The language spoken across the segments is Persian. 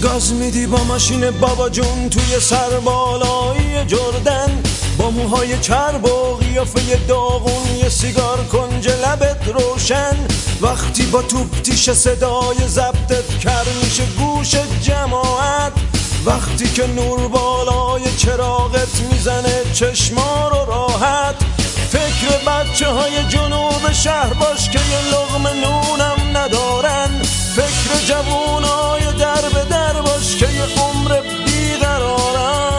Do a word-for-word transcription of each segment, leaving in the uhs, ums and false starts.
گاز میدی با ماشین بابا جون توی سربالایی جردن، با موهای چرب و قیافه داغون، یه سیگار کنج لبت روشن. وقتی با توپ تیش صدای ضبطت کر میشه گوش جماعت، وقتی که نور بالای چراغت میزنه چشما رو راحت. فکر بچه های جنوب شهر باش که یه لقمه نونم ندارن، فکر جوونای در به در باش که یه عمر بیقرارن.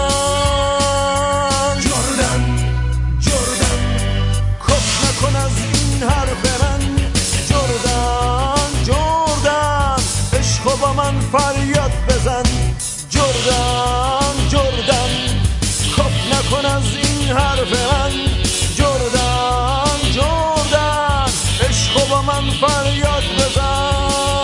جردن جردن کف نکن از این حرف من، جردن جردن عشق با من فریاد بزن. جردن جردن کف نکن از این حرف من، جردن جردن عشق با من فریاد بزن.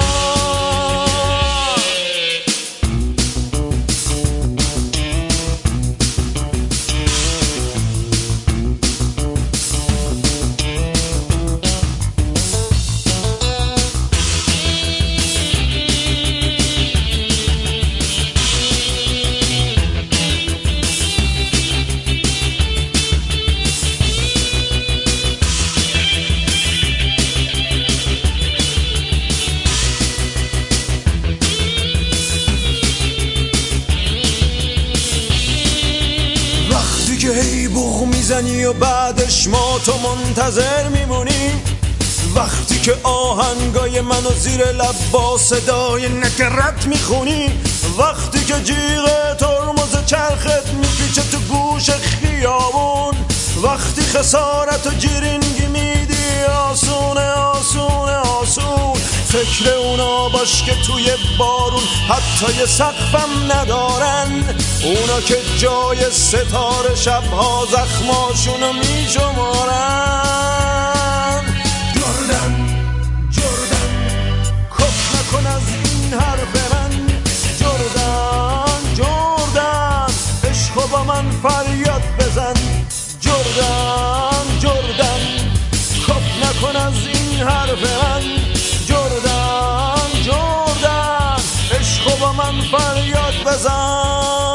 که هی بوغ میزنی و بعدش ما تو منتظر میمونی، وقتی که آهنگای منو زیر لب با صدای نکرت میخونی، وقتی که جیغ ترمز چرخت میپیچه تو گوش خیابون، وقتی خسارت و جیرینگی میدی آسونه آسونه آسون. فکر اونا باش که توی بارون حتی یه سقفم ندارن، اونا که جای ستاره شبها زخماشونو میشمارن. جردن جردن کف نکن از این حرف من، جردن جردن عشق با من فریاد بزن. جردن جردن کف نکن از این حرف من، جردن جردن عشق با من فریاد بزن.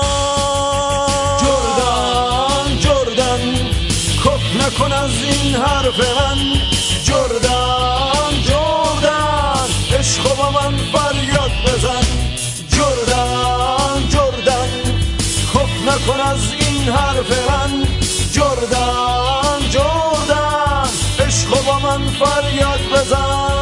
جردن جردن کف نکن از این حرف من، جردن جردن عشق با من فریاد بزن. جردن جردن کف نکن از این حرف من، جردن جردن عشق با من فریاد بزن.